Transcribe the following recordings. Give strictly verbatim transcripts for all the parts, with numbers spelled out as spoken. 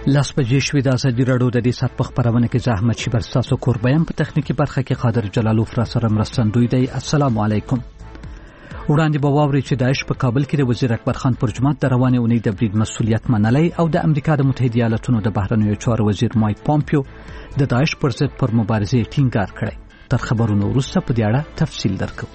لاس بجې شوې د ازادي راډیو د دې سات په خبرونه کې زه احمد شیبر تاسو کوربایم په تخنیکی برخه کې قادر جلالوف را سره مرستندوی دی. السلام علیکم. وړاندې به واوري چې داعش په کابل کې د وزیر اکبر خان پر جماعت د روانې اونۍ د برید مسؤلیت منلی او د امریکا د متحده ایالاتونو د بهرنیو چارو وزیر مایک پامپیو د داعش پر ضد پر مبارزې ټینګار کړی. تر خبرونو وروسته په دې اړه تفصیل درکو.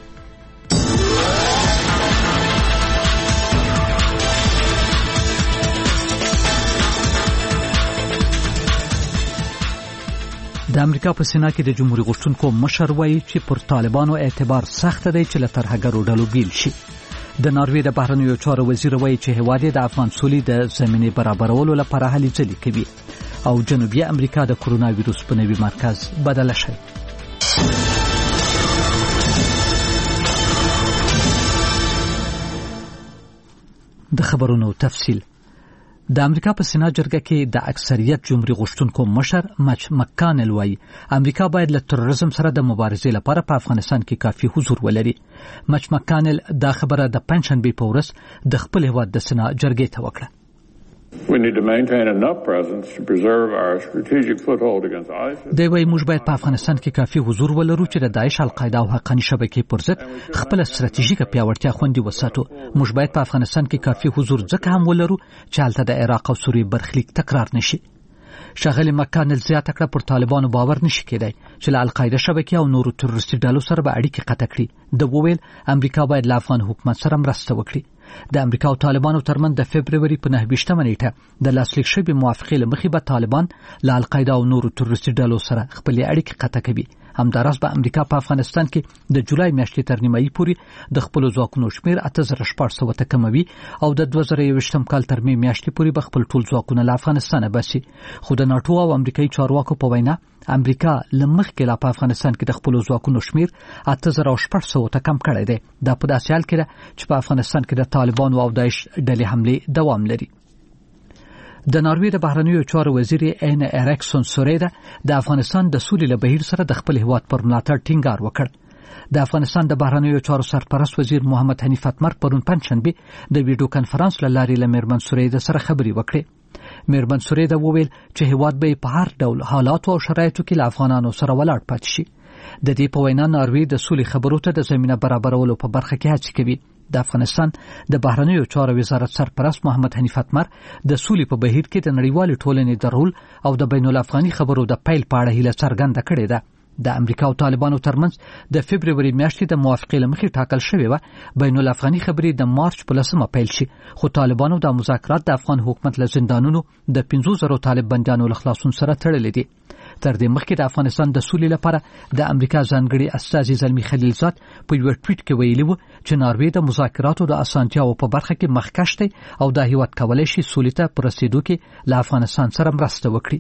د امریکا په سینا کې د جمهوریت غوښتونکو مشر وایي چې پر طالبانو اعتبار سخت دی چې له ترهګرو ډلو بیل شي. د ناروې د بهرنیو چارو وزیر وایي چې هیواد یې د افغان سولې د زمینې برابرولو لپاره هلې ځلې کوي او جنوبي امریکا د کرونا ویروس په نوي مرکز بدله شي. د خبرونو تفصیل. د امریکا په سینا جرګه کې د اکثریت جمهوریت غوښتونکو مشر مچ مکانل وایي امریکا باید له تروریزم سره د مبارزې لپاره په افغانستان کې کافي حضور ولري. مچ مکانل دا خبره د پنځشنبه په ورځ د خپل هیواد د سینا جرګې ته وکړه. We need to maintain enough presence to preserve our strategic foothold against ISIS. دوی وايي موږ باید په افغانستان کې کافي حضور ولرو چې د داعش، القاعده او حقاني شبکې پر ضد خپل ستراتیژیکه پیاوړتیا خوندي وساتو. موږ باید په افغانستان کې کافي حضور ځکه هم ولرو چې هلته د عراق او سوریې برخلیک تکرار نشي. شاغلی مکانل زیاته کړه پر طالبانو باور نشي کېدای چې له القاعده شبکې او نورو تروریستي ډلو سره به اړیکې قطع کړي. د وویل امریکا باید له افغان حکومت سره مرسته وکړي. د امریکا او طالبانو ترمن د فبرवरी په نهه ویشتمه نیټه د لاسلیک شوې موافقې له مخې به طالبان له القاعده او نورو تروریستي ډلو سره خپل اړیکې قطع کوي. همداراز به امریکا په افغانستان کې د جولای میاشتې تر نیمایي پورې د خپل ځواکونو شمیر اته زره شپږ سوه ته کموي او د دوه زره یوویشتم کال تر مې میاشتې پورې به خپل ټول ځواکونه له افغانستانه باسي. خو د ناټو او امریکایي چارواکو په وینا امریکا له مخکې لا په افغانستان کې د خپل ځواکونو شمیر اته زره شپږ سوه ته کم کړی دی. دا په داسې حال کې ده چې په افغانستان کې د طالبانو او داعش ډلې حملې دوام لري. د ناروې د بهرنیو چارو وزیر این اریکسون سوریدا د افغانستان د سولې له بهیر سره د خپل هیواد پر ملاتړ ټینګار وکړ. د افغانستان د بهرنیو چارو سرپرست وزیر محمد حنیف اتمر پرون پنځشنبه د ویډیو کانفرنس له لارې له میرمن سوریدا سره خبرې وکړې. میرمن سوریدا وویل چې هیواد به په هر ډول حالات او شرایطو کې له افغانانو سره ولاړ پاتې شي. د دې په وینا ناروې د سولې خبرو ته د زمينه برابرولو په برخه کې هڅې کوي. د افغانستان د بهرنیو چارو وزارت سرپرست محمد حنیف اتمر د سولې په بهیر کې د نړیوال ټولنې د رول او د بین الافغاني خبرو د پیل په اړه هیله څرګنده کړې ده. د امریکا او طالبانو ترمنځ د فبرवरी میاشتې د موافقې لمخې ټاکل شوې و بین الافغاني خبرې د مارچ په لسمه پیل شي. خو طالبانو د مذاکرات د افغان حکومت له زندانونو د پنځه زره طالب بندیانو له خلاصون سره تړلې دي. تر دې مخکې د افغانستان د سولې لپاره د امریکا ځانګړي استازي زلمی خلیلزاد په یو ټویټ کې ویلي و چې ناروې د مذاکراتو د اسانتیاو په برخه کې مخکښ دی او د هیواد کولای شي سولې ته پر رسیدو کې له افغانستان سره مرسته وکړي.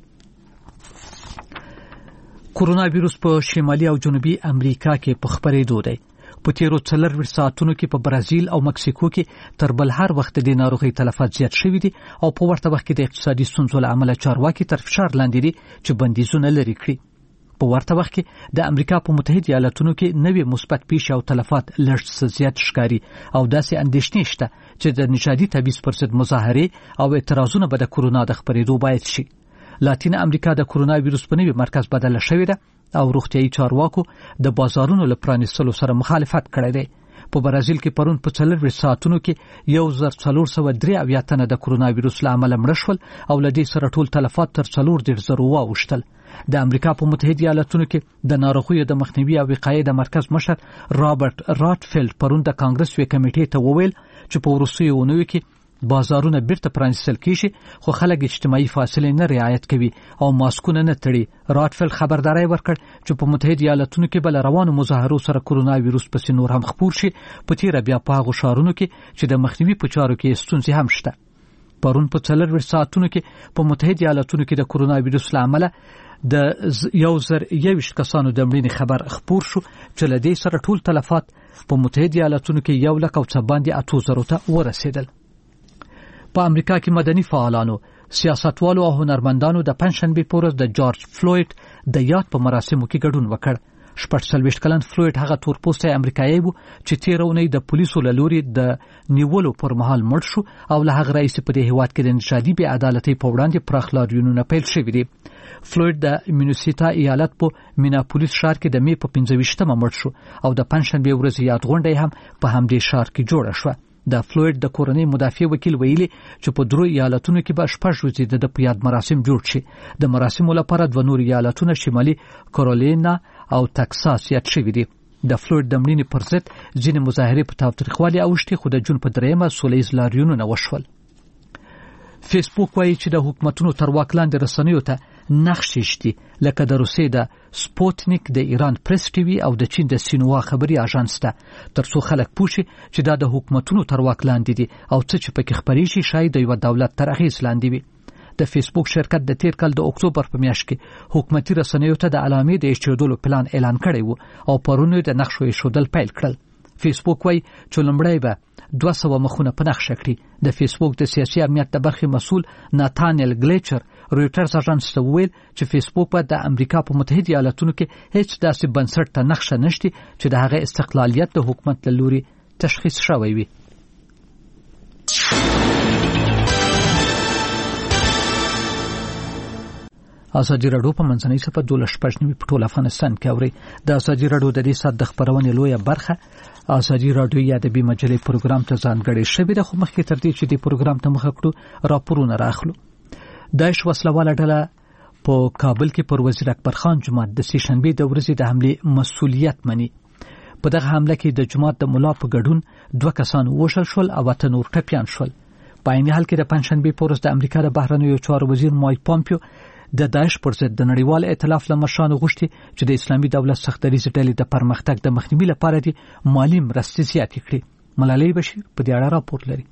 کرونا ویروس په شمالي او جنوبي امریکا کې په خپرېدو دی. په تیرو څلور ساعتونو کې په برازیل او مکسیکو کې تر بل هر وخت د ناروغي تلفات زیات شوي دي او په ورته وخت کې د اقتصادي ستونزو له امله چارواکي تر فشار لاندې دي چې بندیزونه لري کړي. په ورته وخت کې د امریکا په متحده ایالاتونو کې نوې مثبت پیښې او تلفات لږ څه زیات ښکاري او داسې اندېښنې شته چې د نژادي تبعیض پر ضد مظاهرې او اعتراضونه به د کرونا د خپرېدو باعث شي. لاتین امریکا د کرونا ویروس په نوي مرکز بدله شوې ده او روغتیايي چارواکو د بازارونو له پرانیستلو سره مخالفت کړی دی. په برازیل کې پرون په څلور ساعتونو کې یو زر څلور سوه درې اویا تنه د کرونا ویروس له امله مړه شول او له دې سره ټول تلفات تر څلور دېرش زره واوښتل. د امریکا په متحده ایالاتونو کې د ناروغیو د مخنیوي او وقایې د مرکز مشر رابرټ راټفیلډ پرون د کانګرس یوې کمیټې ته وویل چې په وروستیو اونیو کې بازارونه بیرته پرانیستل کیږي خو خلک اجتماعي فاصلې نه رعایت کوي او ماسکونه نه تړي. راټفیلډ خبرداري ورکړ چې په متحده ایالاتونو کې بل روانو مظاهرو سره کرونا ویروس پسې نور هم خپور شي. په تیر بیا په هغو ښارونو کې چې د مخنیوي په چارو کې ستونزې هم شته. پرون په څلور ساعتونو کې په متحده ایالاتونو کې د کرونا ویروس له امله د یو زر یوویشت کسانو د مړینې خبر خپور شو چې له دې سره ټول تلفات په متحده ایالاتونو کې یو لک او څه باندې اته زره ته ورسېدل. په امریکا کې مدني فعالانو، سیاستوالو او هنرمندانو د پنځشنبه په ورځ د جورج فلوید د یاد په مراسمو کې ګډون وکړ. شپږ څلوېښت کلن فلوید هغه تورپوستی امریکایي و چې تېره اونۍ د پولیسو له لوري د نیولو پر مهال مړ شو او له هغه راهیسې په دې هېواد کې د نژادي بې عدالتۍ په وړاندې پراخ لاریونونه پیل شوي دي. فلوید د مینیسوټا ایالت په میناپولیس ښار کې د مې په پنځه ویشتمه مړ شو او د پنجشنبې ورځې یاد غونډه هم په همدې ښار کې جوړه شوه. د فلوید د کورنۍ مدافع وکیل ویلي چې په درو ایالتونو کې به شپږ ورځې د په یاد مراسم جوړ شي. د مراسمو لپاره دوه نور ایالتونه شمالي کارولینا او تکساس یاد شوي دي. د فلوید د مړینې پر ضد ځینې مظاهرې په تاوتریخوالي اوښتې خو د جون په دریمه سوله ییز لاریونونه وشول. فیسبوک وایي چې د حکومتونو تر واک لاندې رسنیو ته نقشې شتي لکه د روسیې د سپوتنیک، د ایران پریس ټي وي او د چین د سینوا خبري اژانس ته، ترڅو خلک پوه شي چې دا د حکومتونو تر واک لاندې دي او څه چې پکې خپرې شي شاید د یو دولت تر اغېز لاندې وي. د فیسبوک شرکت د تیر کال د اکتوبر په میاشت کې حکومتي رسنیو ته د علامې د ایښودلو پلان اعلان کړی و او پرون د نقشو ایښودل پیل کړل. فیسبوک وایي چې لومړی به دوه سوه مخونه په نقشه کړي. د فیسبوک د سیاسي امنیت د برخې مسؤل ناتانیل ګلیچر رویټرز اژانس ته وویل چې فیسبوک به د امریکا په متحده ایالاتونو کې هیڅ داسې بنسټ ته نقشه نشته چې د هغه استقلالیت د حکومت له لوري تشخیص شوی وي. ازادي راډیو په منځنۍ صفحه دوله شپږ نیمې په ټول افغانستان کې اوري. د ازادي راډیو د دې سات د خبرونې لویه برخه ازادي راډیو یا د بي مجلې پروګرام ته ځانګړې شوې ده، خو مخکې تر دې چې د پروګرام ته مخه کړو راپورونه راخلو. داعش وسلواله ډله په کابل کې پر وزیر اکبر خان جومات د سې شنبې د ورځې د حملې مسؤلیت مني. په دغه حمله کې د جومات د ملا په ګډون دوه کسان ووژل شول او اته نور ټپیان شول. په عین حال کې د پنجشنبې په ورځ د امریکا د بهرنیو چارو وزیر مایک پامپیو د داعش پر ضد د نړیوال ائتلاف له مشرانو غوښتي چې د اسلامي دولت سختدریځ ډلې د پرمختګ د مخنیوي لپاره دي مالی مرستې زیاتې کړي. ملالۍ بشیر په دې اړه راپور لري.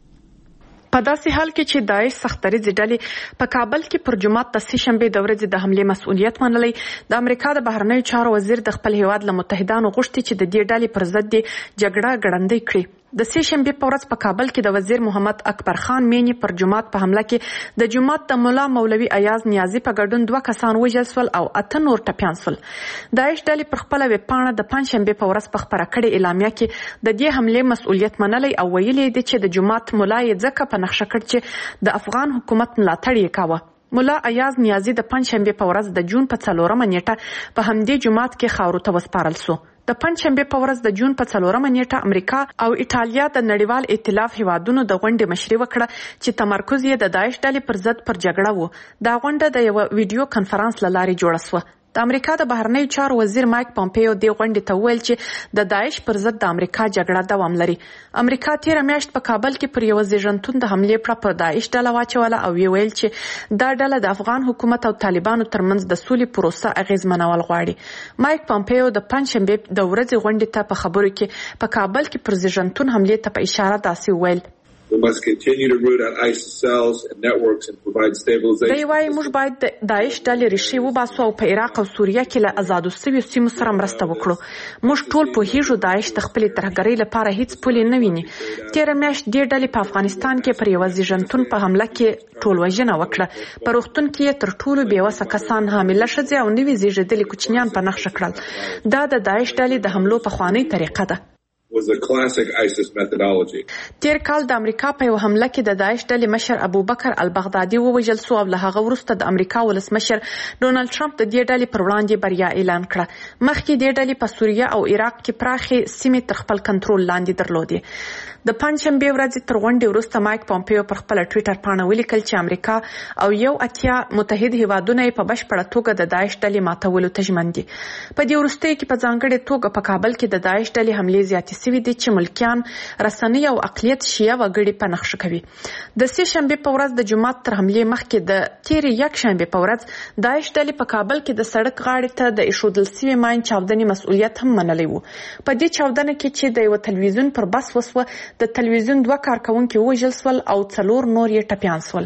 په داسې حال کې چې داعش سختدریځ ډلې په کابل کې پر جومات د سې شنبې د ورځې د حملې مسؤلیت منلی، د امریکا د بهرنیو چارو وزیر د خپل هیواد له متحدانو غوښتي چې د دې ډلې پر ضد جګړه ګړندۍ کړي. د سې شنبې په ورځ په کابل کې د وزیر محمد اکبر خان مینی پر جومات په حمله کې د جومات د مولا مولوي ایاز نیازي په ګډون دوه کسان وژل شول او اته نور ټپیان شول. داعش ډلې پر خپل ویب پاڼه د پنجشنبې په ورځ په خبره کړې اعلامیه کې د دې حملې مسؤلیت منلی او ویلي دي چې د جومات مولا یې ځکه په نقشه کړ چې د افغان حکومت ملاتړ یې کاوه. مولا ایاز نیازي د پنجشنبې په ورځ د جون په څلورمه نیټه په همدې جومات کې خاورو ته وسپارل شو. د پنجشنبې په ورځ د جون په څلورمه نیټه امریکا او ایټالیا د نړیوال ائتلاف هیوادونو د غونډې مشري وکړه چې تمرکز یې د داعش ډلې پر ضد پر جګړه و. دا غونډه د یو ویډیو کانفرنس له لارې جوړه شوه. د امریکا د بهرنیو چارو وزیر مایک پامپیو دې غونډې ته وویل چې د داعش پر ضد د امریکا جګړه دوام لري. امریکا تیره میاشت په کابل کې پر یو زیږنتون د حملې پړه پر داعش ډله واچوله او ویل چې دا ډله د افغان حکومت او طالبانو ترمنځ د سولې پروسه اغیزمنول غواړي. مایک پامپیو د پنجشنبې د ورځې غونډې ته په خبرو کې په کابل کې پر زیږنتون حملې ته په اشاره داسې وویل: We must continue to root out ISIS cells and networks and provide stabilization. دی وايي موږ باید د داعش ډلې ریښې وباسو او په عراق او سوریه کې له آزادو شویو سیمو سره مرسته وکړو. موږ ټول پوهیږو داعش د خپلې ترهګرۍ لپاره هیڅ پولې نه ویني. تېره میاشت دې ډلې په افغانستان کې پر یوه زیږنتون په حمله کې ټولوژنه وکړه. په روغتون کې یې تر ټولو بېوسه کسان، حامله ښځې او نوي زیږېدلي کوچنیان په نښه کړل. دا د داعش ډلې د حملو پخوانۍ طریقه ده. was a classic ISIS methodology. تیر کال د امریکا په یو حمله کې د داعش ډلې مشر ابوبکر البغدادي ووژل شو او له هغه وروسته د امریکا ولسمشر ډونالد ټرمپ د دې ډلې پر وړاندې بریا اعلان کړه. مخکې دې ډلې په سوریه او عراق کې پراخې سیمې تر خپل کنټرول لاندې درلودې. د پنجشنبې ورځې تر غونډې وروسته مایک پامپیو پر خپل ټویټر پاڼه ولیکل چې امریکا او یو اتیا متحد هیوادونه په بشپړه توګه د داعش ډلې ماتولو ته ژمن دي. په دې وروستیو کې په ځانګړې توګه په کابل کې د داعش ډلې حملې زیاتې سوي دي چې ملکیان، رسنۍ او اقلیت شیعه وګړي په نښه کوي. د سې شنبې په ورځ د جمعات تر حملې مخکې د تېرې یک شنبې په ورځ داعش ډلې په کابل کې د سړک غاړې ته د ایښودل سوي ماین چاودنې مسؤلیت هم منلی و. په دې چاودنه کې چې د یو تلویزیون پر بس وسوه، د تلویزیون دوه کارکونکي ووژل شول او څلور نور یې ټپیان شول.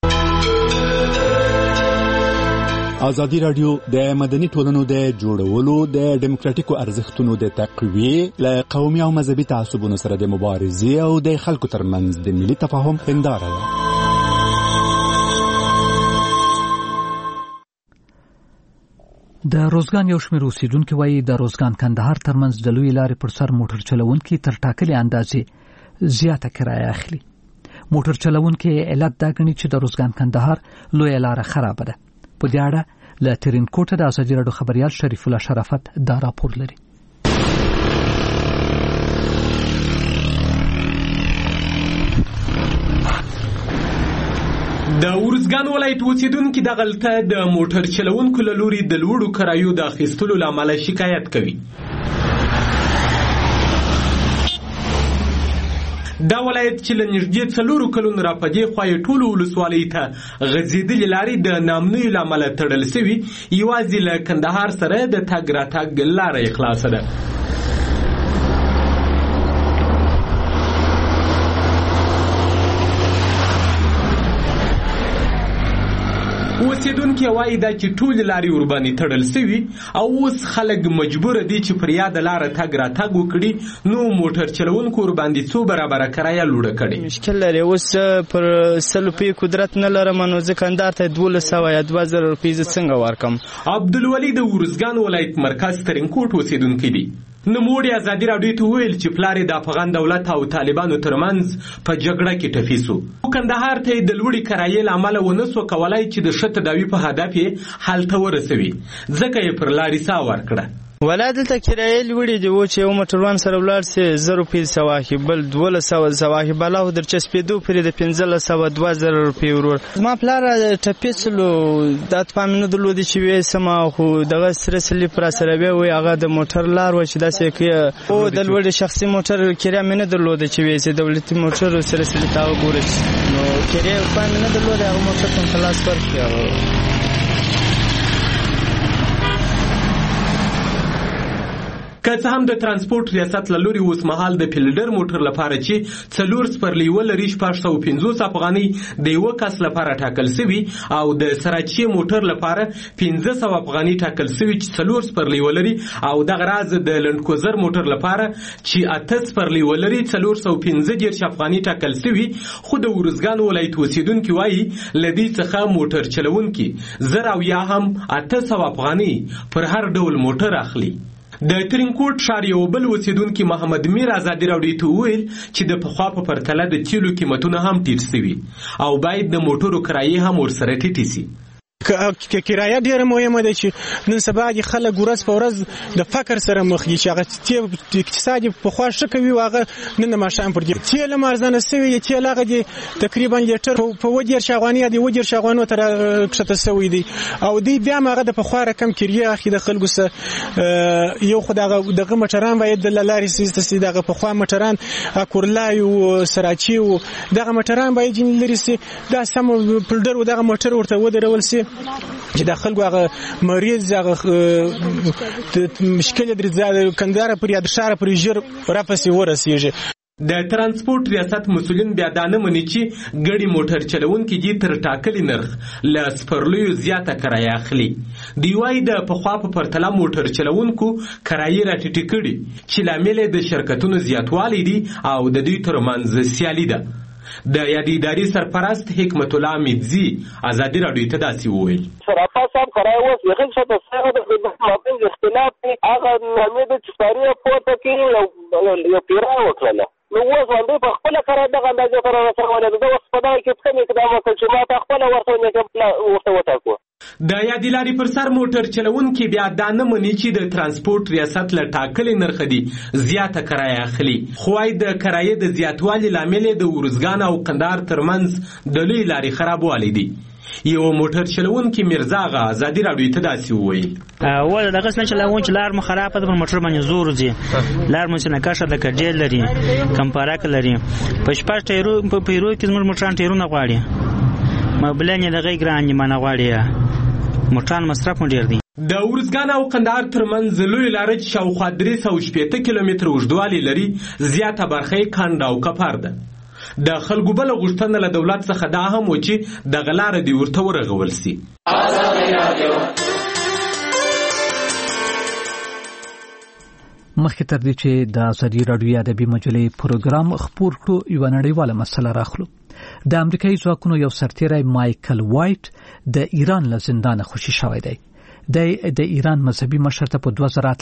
ازادي راډیو د مدني ټولنو د جوړولو، د ډیموکراتیکو ارزښتونو د تقویې، له قومي او مذهبي تعصبونو سره د مبارزې او د خلکو ترمنځ د ملي تفاهم هنداره ده. د روزګان یو شمېر اوسیدونکو وایي د روزګان کندهار ترمنځ د لوی لارې پر سر موټر چلوونکي تر ټاکلې اندازې زیاته کرایه اخلي. موټر چلوونکي علت دا ګڼي چې د روزګان کندهار لوی لاره خراب ده. په دې اړه له ترینکوټه د ازادي راډیو خبريال شریف الله شرافت دا راپور لري. د ورزګان ولایت اوسیدونکو د غلطه د موټر چلوونکو له لوري د لوړو کرایو د اخیستلو لامل شکایت کوي. دا ولایت چې له نږدې څلورو کلونو راپدې خوا یې ټولو ولسوالیو ته غځېدلې لارې د نامنیو له امله تړل سوي، یوازې له کندهار سره د تګ راتګ لاره یې خلاصه ده. اوسیدونکي وایي دا چې ټولې لارې ورباندې تړل سوي او اوس خلک مجبور دي چې پر یاده لاره تګ راتګ وکړي، نو موټر چلوونکو ورباندې څو برابره کرایه لوړه کړې. مشکل لري اوس پر سل روپۍ قدرت نه لرم، نو زه کندهار ته دولس سوه یا دوه زره روپۍ زه څنګه ورکم؟ عبدالولي د ورزګان ولایت مرکز ترینکوټ اوسیدونکی دی. نوموړي ازادي راډیو ته وویل چې پلار یې د افغان دولت او طالبانو ترمنځ په جګړه کې ټپي سو. کندهار ته د لوړې کرایې له امله ونه سو کولای چې د ښه تداوي په هدف یې هلته ورسوي، ځکه یې پر لارې ساه ورکړه. ولا دلته کرایې لوړې دي، و چې یو موټروان سره ولاړ سي زه روپۍ سوه اخلي، بل دولس سوه سوه اخلي، بلا خو در چسپېدو پرې د پنځلس سوه دوه زره روپۍ ورور. زما پلار ټپي سلو، دا توپام مې نه درلودې چې ویسمه، خو دغه سره سلیپ را سره وی وایي هغه د موټر لار وه چې داسې کوي. او د لوړې شخصي موټر کرایه مې نه درلوده چې ویسې دولتي موټر سره سلیپ هغه ګوره، نو کرایه توپام مې نه درلوده، هغه موټر ته خلاص ورکړي. هغه که څه هم د ترانسپورت ریاست له لوري اوس مهال د فیلډر موټر لپاره چې څلور سپرلي ولري شپږ سوه پنځوس افغانۍ د یوه کس لپاره ټاکل سوي، او د سراچي موټر لپاره پنځه سوه افغانۍ ټاکل سوي چې څلور سپرلي ولري، او دغه راز د لنډکوزر موټر لپاره چې اته سپرلي ولري څلور سوه پنځه دېرش افغانۍ ټاکل سوي. خو د ورزګان ولایت اوسیدونکي وایي له دې څخه موټر چلوونکي زر او یا هم اته سوه افغانۍ پر هر ډول موټر اخلي. د ترینکوټ ښار یو بل اوسیدونکي محمد میر ازادي راډیو ته وویل چې د پخوا په پرتله د تیلو قیمتونه هم ټیټ سوي او باید د موټرو کرایې هم ورسره ټیټې سي. که کرایه ډیره مهمه ده چې نن سبا د خلک ورځ په ورځ د فقر سره مخ دي، چې هغه اقتصاد په خوا ښه کوي او هغه نن ماښام پر دې تیل هم ارزانه سوي دي. تیل هغه دي تقریبا لیټر په اووه دېرش افغانۍ یا د اووه دېرش افغانیو ته راکښته سوی دی، او دوی بیا هم هغه د پخوا رقم کرایه اخلي د خلکو څخه. یو خو دغه دغه موټران باید له لارې سیسته سي، دغه پخوا موټران اکورلای او سراچي او دغه موټران باید ځینې لرې سي، دا سم فیلډر و دغه موټر ورته ودرول سي چې د خلکو هغه مریض هغه مشکل درې کندهار پر یا د ښار پر ژر راپسې ورسېږي. د ترانسپورت ریاست مسؤلین بیا دا نه مني چې ګڼې موټر چلوونکي دي تر ټاکلي نرخ له سپرلیو زیاته کرایه اخلي. دوی وایي د پخوا په پرتله موټر چلوونکو کرایې راټیټې کړي چې لامل یې د شرکتونو زیاتوالی دي او د دوی ترمنځ سیالي ده. د یادې ادارې سرپرست حکمت الله میدزي ازادي راډیو ته داسې وویل: شرافه صاحب کرایه اوس یقین شته څنګه د خدمت اختلاف دی، هغه نامې د چپاري پورته کې یو پیرا وکړله، نو اوس باندې په خپل کرایه دغه اندازې سره رسوله ده. اوس په دغه کې څه اقدام وکړ چې ما ته خپل ورته ورته وټاکو. د یادې لارې پر سر موټر چلوونکي بیا دا نه مني چې د ترانسپورت ریاست له ټاکلې نرخه دي زیاته کرایه اخلي، خو وايي د کرایې د زیاتوالي لامل د ورزګان او کندهار ترمنځ د لوی لارې خرابوالی دی. یو موټر چلوونکي میرزا آغا ازادي راډیو ته داسې وویل: ول دغه څه چلوون چې لار مو خرابه ده، پر موټر باندې زور ځي، لار مو څنګه کښه د کډېل لري، کمپارک لري، په شپږ ټایرو په پیرو کې زموږ موټران ټایرونه غواړي، مبلنې دغه ګران دي مانه غواړي، موټران مصرف مو ډېر دي. د ورزګان او کندهار ترمنځ لوی لاره چې شاوخوا درې سوه شپېته کیلومتره اوږدوالی لري، زیاته برخه یې کنډ او کپر ده. د خلکو بله غوښتنه له دولت څخه دا هم و چې دغه لاره دې ورته ورغول سي. مخکې تر دې چې د ازادي راډیو ادبي مجلې پروګرام خپور کړو، یوه نړیواله مسله راخلو. د امریکایي ځواکونو یو سرتیری مایکل وایټ د ایران له زندانه خوشي شوی دی. د د ایران مذهبي مشر ته په دوه زره